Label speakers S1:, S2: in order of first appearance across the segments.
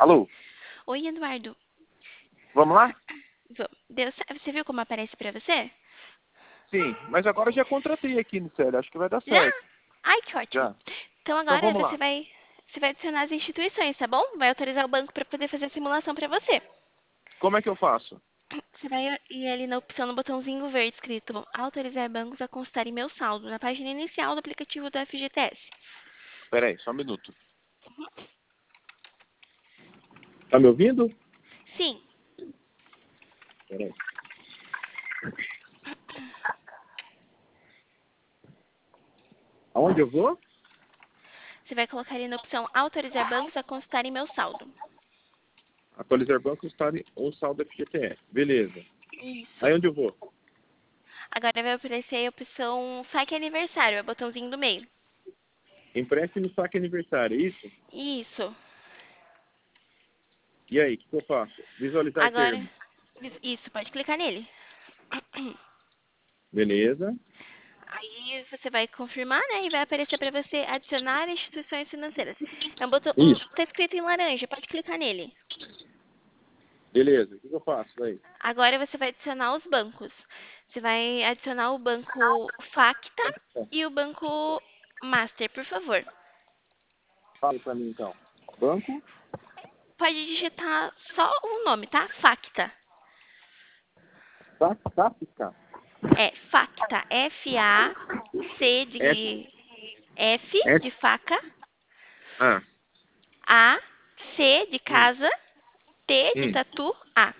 S1: Alô,
S2: Oi, Eduardo.
S1: vamos lá?
S2: Você viu como aparece pra você?
S1: Sim, mas agora eu já contratei aqui no sério, acho que vai dar
S2: Já?
S1: certo.
S2: Ai, que ótimo.
S1: Já.
S2: Então
S1: Então
S2: agora
S1: vamos lá.
S2: você vai adicionar as instituições, tá bom? Vai autorizar o banco para poder fazer a simulação pra você.
S1: Como é que eu faço?
S2: Você vai ir ali na opção, no botãozinho verde escrito autorizar bancos a constar em meu saldo, na página inicial do aplicativo do FGTS.
S1: Pera aí, só um minuto. Tá me ouvindo?
S2: Sim.
S1: Pera aí. Aonde eu vou?
S2: Você vai colocar ali na opção autorizar bancos a constar em meu saldo.
S1: Atualizar banco ou saldo FGTS. Beleza.
S2: Isso.
S1: Aí onde eu vou?
S2: Agora vai aparecer a opção saque aniversário, é o botãozinho do meio.
S1: Empréstimo saque aniversário, é isso?
S2: Isso.
S1: E aí, o que eu faço? Visualizar
S2: Agora,
S1: termos.
S2: isso, pode clicar nele.
S1: Beleza.
S2: Aí você vai confirmar, né? E vai aparecer para você adicionar instituições financeiras. É um botão,
S1: Isso.
S2: tá escrito em laranja, pode clicar nele.
S1: Beleza. O que eu faço aí?
S2: Agora você vai adicionar os bancos. Você vai adicionar o banco Facta e o banco Master, por favor.
S1: Fala pra mim então. Banco?
S2: Pode digitar só o nome, tá? Facta.
S1: Tática?
S2: É Facta. F-A-C
S1: S.
S2: de F
S1: S.
S2: de faca.
S1: A.
S2: A. C de
S1: Hum.
S2: casa. T de
S1: Hum.
S2: tatu. A.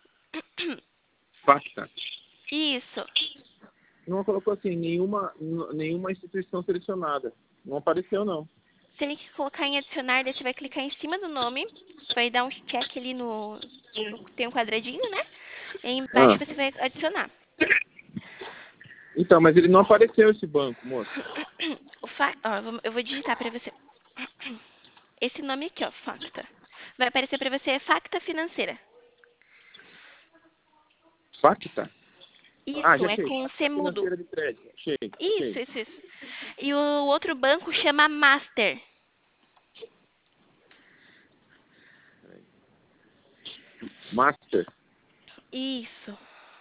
S1: Pasta.
S2: Isso.
S1: Não colocou assim, nenhuma instituição selecionada. Não apareceu, não.
S2: Se ele colocar em adicionar, daí você vai clicar em cima do nome, vai dar um check ali tem um quadradinho, né? E aí embaixo
S1: Ah.
S2: você vai adicionar.
S1: Então, mas ele não apareceu esse banco, moço.
S2: Eu vou digitar pra você. Esse nome aqui, ó, Facta. Vai aparecer pra você Facta Financeira.
S1: Facta? Ah,
S2: Isso,
S1: já
S2: é
S1: achei.
S2: com C
S1: Facta
S2: mudo.
S1: financeira de crédito. Achei,
S2: Isso,
S1: achei.
S2: isso, isso. E o outro banco chama Master.
S1: Master.
S2: Isso.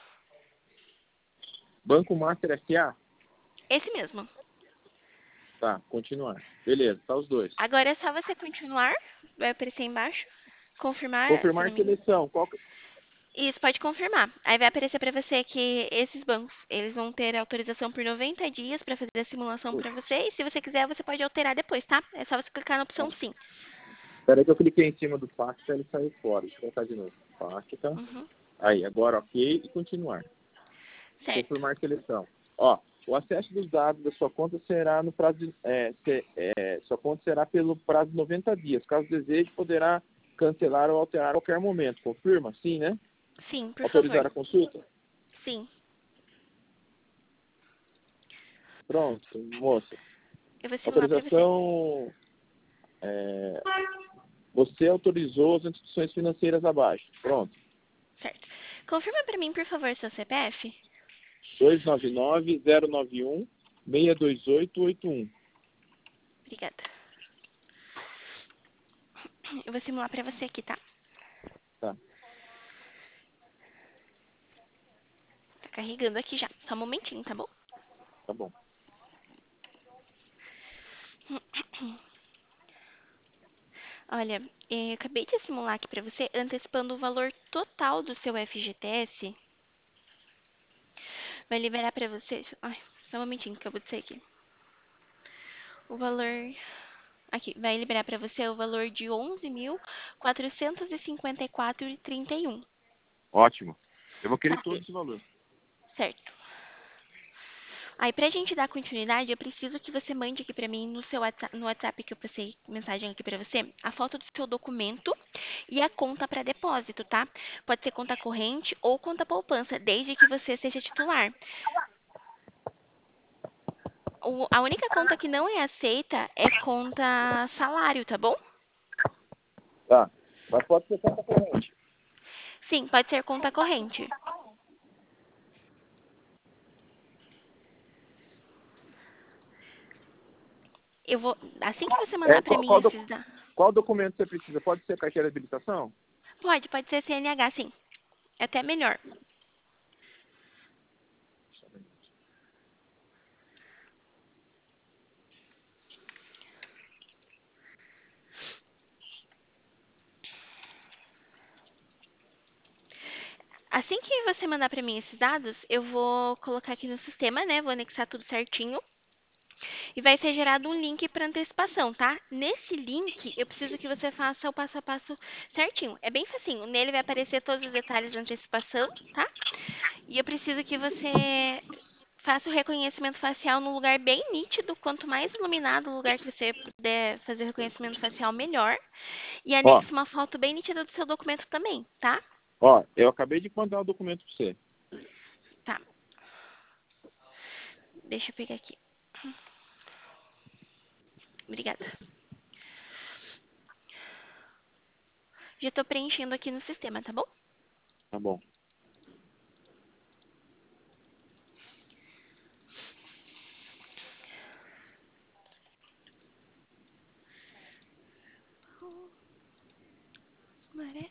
S1: Banco Master S.A.?
S2: Esse mesmo.
S1: Tá, continuar. Beleza, tá os dois.
S2: Agora é só você continuar. Vai aparecer embaixo. Confirmar, se
S1: Confirmar
S2: não me engano.
S1: seleção. Qual que...
S2: Isso, pode confirmar. Aí vai aparecer para você que esses bancos, eles vão ter autorização por 90 dias para fazer a simulação para você. E se você quiser, você pode alterar depois, tá? É só você clicar na opção sim.
S1: Peraí que eu cliquei em cima do Facta e ele saiu fora. Deixa eu colocar de novo. Facta.
S2: Uhum.
S1: Aí, agora ok e continuar.
S2: Certo.
S1: Confirmar seleção. Ó, o acesso dos dados da sua conta será no prazo de, sua conta será pelo prazo de 90 dias. Caso deseje, poderá cancelar ou alterar a qualquer momento. Confirma? Sim, né?
S2: Sim, por
S1: Autorizar
S2: favor.
S1: a consulta?
S2: Sim.
S1: Pronto, moça.
S2: Eu vou simular para você.
S1: Autorização. Você autorizou as instituições financeiras abaixo. Pronto.
S2: Certo. Confirma para mim, por favor, seu CPF.
S1: 299-091-62881.
S2: Obrigada. Eu vou simular para você aqui, tá?
S1: Tá,
S2: Tá carregando aqui já. Só um momentinho, tá bom?
S1: tá bom.
S2: Olha, acabei de simular aqui para você, antecipando o valor total do seu FGTS. Vai liberar para você. Ai, só um momentinho, acabou de sair aqui. O valor. Aqui, vai liberar para você o valor de 11.454,31.
S1: Ótimo. Eu vou querer
S2: Tá,
S1: todo esse valor.
S2: certo. Aí, pra gente dar continuidade, eu preciso que você mande aqui pra mim no WhatsApp que eu passei mensagem aqui pra você, a foto do seu documento e a conta para depósito, tá? Pode ser conta corrente ou conta poupança, desde que você seja titular. A única conta que não é aceita é conta salário, tá bom?
S1: Tá. Mas pode ser conta corrente.
S2: Sim, pode ser conta corrente. Eu vou, assim que você mandar pra
S1: Qual,
S2: mim
S1: qual,
S2: esses dados.
S1: Qual documento você precisa? Pode ser carteira de habilitação?
S2: Pode ser CNH, sim. É até melhor. Assim que você mandar para mim esses dados, eu vou colocar aqui no sistema, né? Vou anexar tudo certinho. E vai ser gerado um link para antecipação, tá? Nesse link, eu preciso que você faça o passo a passo certinho. É bem facinho. Nele vai aparecer todos os detalhes da antecipação, tá? E eu preciso que você faça o reconhecimento facial num lugar bem nítido. Quanto mais iluminado o lugar que você puder fazer o reconhecimento facial, melhor. E
S1: Ó,
S2: anexe uma foto bem nítida do seu documento também, tá?
S1: ó, eu acabei de mandar o documento para você.
S2: Tá. Deixa eu pegar aqui. Obrigada. Já estou preenchendo aqui no sistema, tá bom?
S1: Tá bom.
S2: Maré.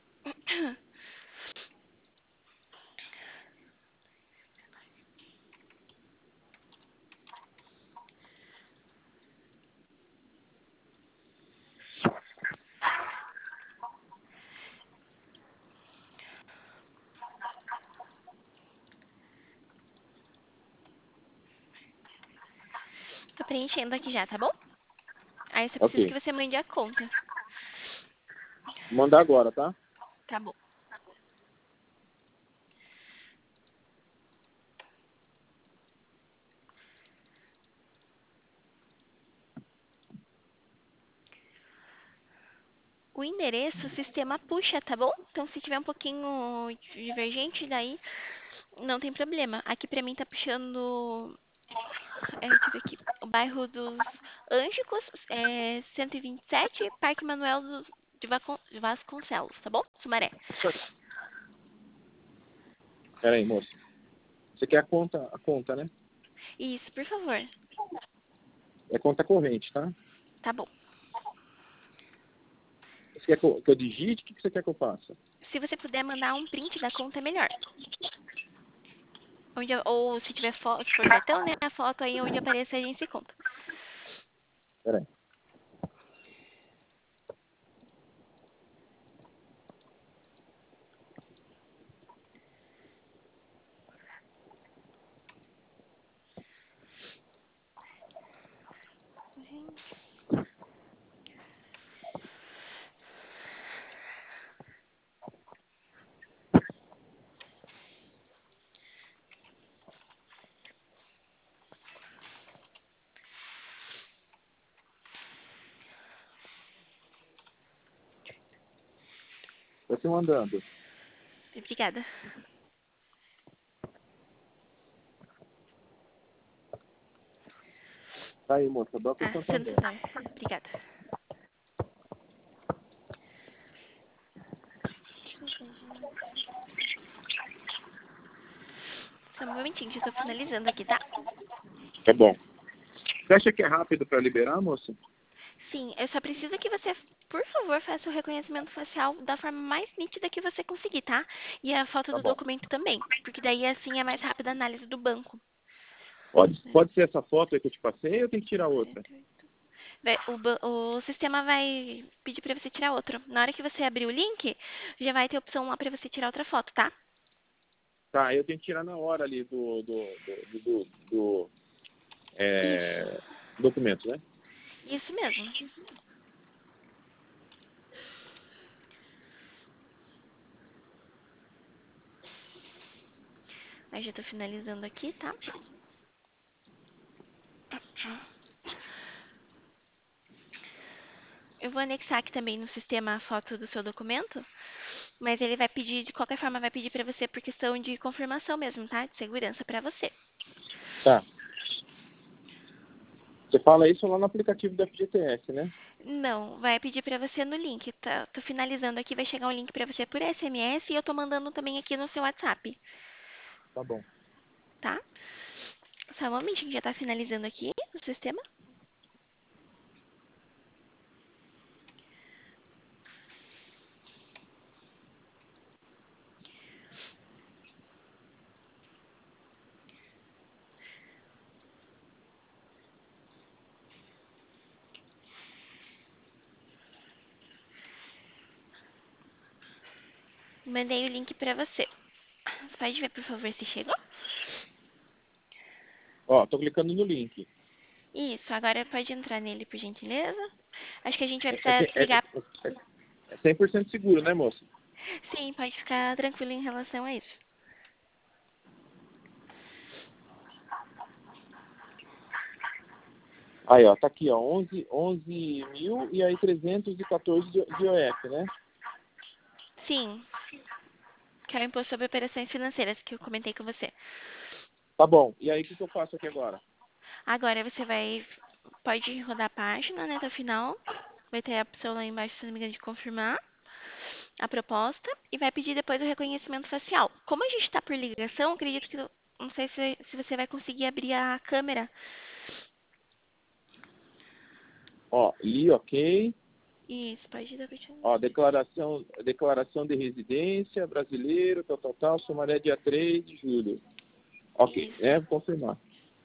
S2: Tô preenchendo aqui já, tá bom? Aí eu só preciso
S1: Ok.
S2: que você mande a conta.
S1: Vou mandar agora, tá?
S2: Tá bom. O endereço o sistema puxa, tá bom? Então se tiver um pouquinho divergente, daí não tem problema. Aqui pra mim tá puxando, deixa eu ver aqui, o bairro dos Ângicos, 127, Parque Manuel de Vasconcelos, tá bom? Sumaré.
S1: Pera aí, moça. Você quer a conta, né?
S2: Isso, por favor.
S1: É conta corrente, tá?
S2: Tá bom.
S1: Você quer que eu digite? O que você quer que eu faça?
S2: Se você puder mandar um print da conta, é melhor. Ou se tiver foto, se for cartão, né? A foto aí onde aparece a agência e conta.
S1: Pera aí. Tô te mandando.
S2: Obrigada.
S1: Tá aí, moça. Banco
S2: Ah,
S1: Santander.
S2: Santander. Obrigada. Só um momentinho, já estou finalizando aqui, tá?
S1: Tá bom. Você acha que é rápido para liberar, moça?
S2: Sim, eu só preciso que você, por favor, faça o reconhecimento facial da forma mais nítida que você conseguir, tá? E a foto
S1: Tá
S2: do
S1: bom.
S2: documento também, porque daí assim é mais rápida a análise do banco.
S1: Pode ser essa foto aí que eu te passei ou eu tenho que tirar outra?
S2: O sistema vai pedir para você tirar outro. Na hora que você abrir o link, já vai ter opção lá para você tirar outra foto, tá?
S1: Tá, eu tenho que tirar na hora ali do
S2: Isso,
S1: documento, né?
S2: isso mesmo. Aí já estou finalizando aqui, tá? Eu vou anexar aqui também no sistema a foto do seu documento, mas ele vai pedir, de qualquer forma, vai pedir para você por questão de confirmação mesmo, tá? De segurança para você.
S1: Tá. Você fala isso lá no aplicativo do FGTS, né?
S2: Não, vai pedir para você no link, tá? Tô finalizando aqui, vai chegar um link para você por SMS e eu tô mandando também aqui no seu WhatsApp,
S1: Tá bom.
S2: tá? Só um momentinho, já tá finalizando aqui no sistema. Mandei o link pra você. Você pode ver, por favor, se chegou?
S1: Ó, tô clicando no link.
S2: Isso, agora pode entrar nele, por gentileza. Acho que a gente vai
S1: É,
S2: precisar
S1: é,
S2: ligar.
S1: é 100% seguro, né, moça?
S2: Sim, pode ficar tranquilo em relação a isso.
S1: Aí, ó, tá aqui, ó, 11 mil e aí 314 de IOF, né?
S2: Sim, que é o imposto sobre operações financeiras que eu comentei com você.
S1: Tá bom. E aí, o que eu faço aqui agora?
S2: Agora você pode rodar a página, né, até o final. Vai ter a opção lá embaixo, se não me engano, de confirmar a proposta e vai pedir depois o reconhecimento facial. Como a gente está por ligação, acredito que não sei se você vai conseguir abrir a câmera.
S1: Ó, li, ok.
S2: Isso, pode dar continuidade.
S1: Ó, declaração de residência, brasileiro, tal, sumaré dia 3 de julho. Ok,
S2: Isso.
S1: vou confirmar.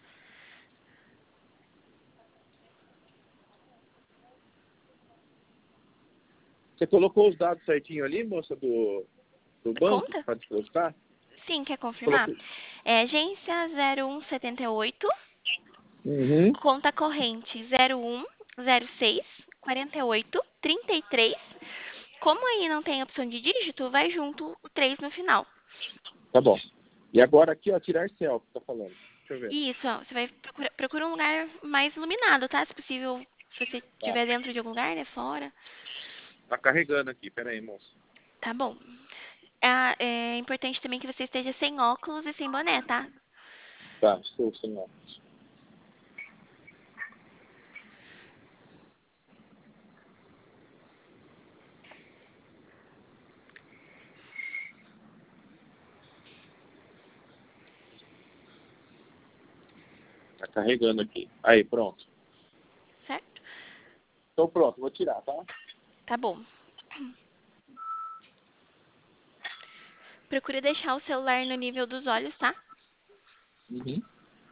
S1: Você colocou os dados certinho ali, moça, do banco,
S2: Conta?
S1: para depositar?
S2: Sim, quer confirmar?
S1: Colocou.
S2: É agência 0178,
S1: Uhum.
S2: conta corrente 0106 48 33. Como aí não tem opção de dígito, vai junto o 3 no final.
S1: Tá bom. E agora aqui, ó, tirar selfie, tá falando. Deixa eu ver.
S2: Isso, ó, você vai procura um lugar mais iluminado, tá? Se possível, se você
S1: Tá.
S2: estiver dentro de algum lugar, né, fora.
S1: Tá carregando aqui, pera aí, moça.
S2: Tá bom. Ah, é importante também que você esteja sem óculos e sem boné, tá?
S1: Tá, estou sem óculos. Tá carregando aqui. Aí, pronto.
S2: Certo?
S1: Tô pronto, vou tirar, tá?
S2: Tá bom. Procure deixar o celular no nível dos olhos, tá?
S1: Uhum.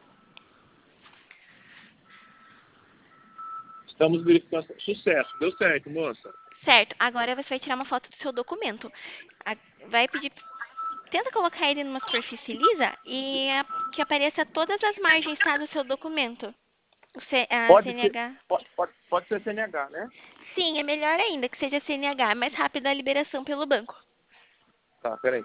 S1: Estamos verificando. Sucesso, deu certo, moça.
S2: Certo. Agora você vai tirar uma foto do seu documento. Vai pedir. Tenta colocar ele numa superfície lisa e que apareça todas as margens, tá, do seu documento. A
S1: Pode ser,
S2: CNH.
S1: pode ser CNH, né?
S2: Sim, é melhor ainda que seja CNH, é mais rápida a liberação pelo banco.
S1: Tá, peraí.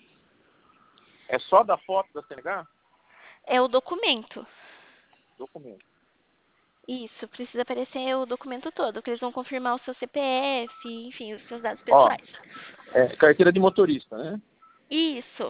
S1: É só da foto da CNH?
S2: É o documento.
S1: Documento.
S2: Isso, precisa aparecer o documento todo, que eles vão confirmar o seu CPF, enfim, os seus dados
S1: Ó,
S2: pessoais.
S1: carteira de motorista, né?
S2: Isso.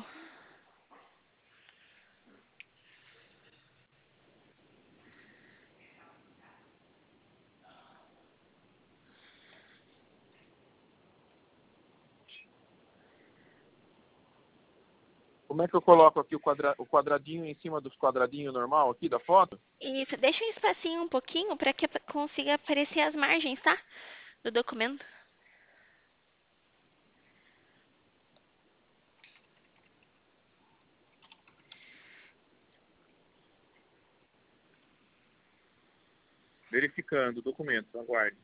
S1: Como é que eu coloco aqui o quadradinho em cima dos quadradinhos normal aqui da foto?
S2: Isso, deixa um espacinho um pouquinho para que consiga aparecer as margens, tá? Do documento.
S1: Verificando documentos, aguarde.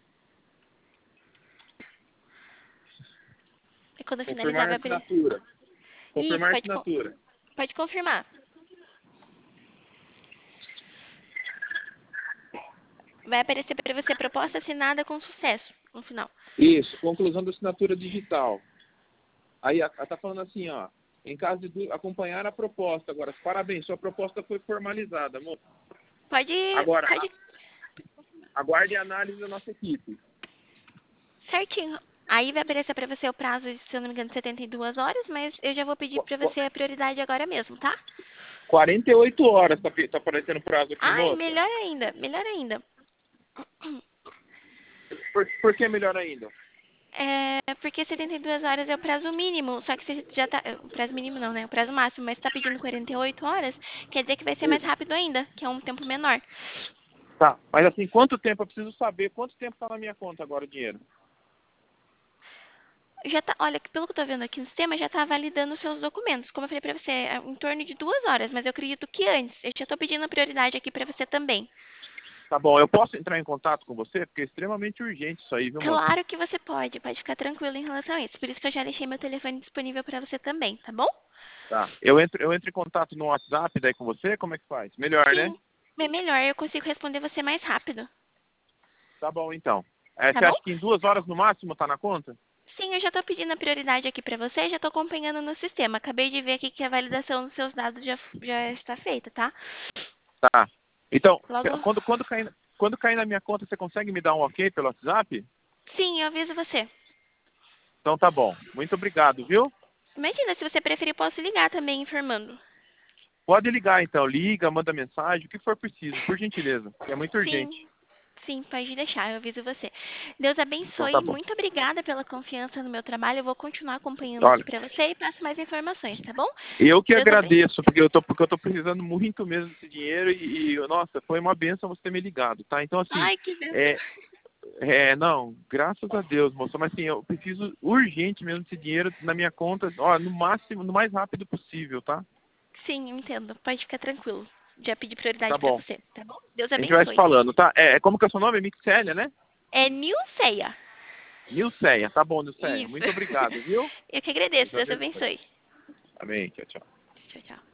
S2: E quando finalizar
S1: Confirmar a
S2: vai abrir.
S1: assinatura.
S2: Isso,
S1: Confirmar a assinatura.
S2: pode confirmar. Vai aparecer para você proposta assinada com sucesso no final.
S1: Isso, conclusão da assinatura digital. Aí tá falando assim, ó. Em caso de acompanhar a proposta. Agora, parabéns, sua proposta foi formalizada, moço.
S2: Pode,
S1: Agora,
S2: pode,
S1: aguarde a análise da nossa equipe.
S2: certinho. Aí vai aparecer para você o prazo, se eu não me engano, de 72 horas, mas eu já vou pedir para você a prioridade agora mesmo, tá?
S1: 48 horas tá aparecendo o prazo aqui,
S2: Ai,
S1: moça.
S2: melhor ainda, melhor ainda.
S1: Por que melhor ainda?
S2: É porque 72 horas é o prazo mínimo, só que você já tá. O prazo mínimo não, né? O prazo máximo, mas tá pedindo 48 horas, quer dizer que vai ser mais
S1: Isso.
S2: rápido ainda, que é um tempo menor.
S1: Tá, mas assim, quanto tempo? Eu preciso saber quanto tempo tá na minha conta agora o dinheiro.
S2: Já tá, olha, pelo que eu tô vendo aqui no sistema, já tá validando os seus documentos. Como eu falei pra você, em torno de 2 horas, mas eu acredito que antes. Eu já tô pedindo a prioridade aqui pra você também.
S1: Tá bom, eu posso entrar em contato com você? Porque é extremamente urgente isso aí, viu, moça?
S2: Claro que você pode ficar tranquilo em relação a isso. Por isso que eu já deixei meu telefone disponível para você também, tá bom?
S1: Tá. Eu entro em contato no WhatsApp daí com você? Como é que faz? Melhor, né?
S2: Sim, é melhor, eu consigo responder você mais rápido,
S1: Tá bom, então.
S2: tá
S1: Você
S2: bom?
S1: acha que em 2 horas no máximo tá na conta?
S2: Sim, eu já estou pedindo a prioridade aqui para você, já estou acompanhando no sistema. Acabei de ver aqui que a validação dos seus dados já está feita, tá?
S1: Tá. Então,
S2: Logo,
S1: quando cair na minha conta, você consegue me dar um ok pelo WhatsApp?
S2: sim, eu aviso você.
S1: Então tá bom. Muito obrigado, viu?
S2: Imagina, se você preferir, posso ligar também informando.
S1: Pode ligar então. Liga, manda mensagem, o que for preciso, por gentileza. Que é muito
S2: Sim,
S1: urgente.
S2: sim, pode deixar, eu aviso você. Deus
S1: Então tá
S2: abençoe,
S1: bom.
S2: muito obrigada pela confiança no meu trabalho. Eu vou continuar acompanhando aqui
S1: Olha,
S2: para você e passo mais informações, tá bom?
S1: eu que
S2: Deus abençoe.
S1: agradeço, porque eu tô precisando muito mesmo desse dinheiro nossa, foi uma benção você ter me ligado, tá? Então, assim,
S2: Ai, que bênção.
S1: é, não, graças a Deus, moça, mas assim, eu preciso urgente mesmo desse dinheiro na minha conta, ó, no máximo, no mais rápido possível, tá?
S2: Sim, eu entendo. Pode ficar tranquilo. Já pedi
S1: Tá
S2: prioridade para
S1: bom.
S2: você, tá bom? Deus
S1: A gente vai se
S2: abençoe.
S1: falando, tá? Como que é o seu nome? É Mixélia, né?
S2: É Nilceia.
S1: Nilceia, tá bom, Nilceia.
S2: Isso.
S1: Muito obrigado, viu?
S2: Eu que agradeço.
S1: Deus
S2: Deus
S1: abençoe.
S2: abençoe.
S1: Amém, tchau, tchau.
S2: Tchau, tchau.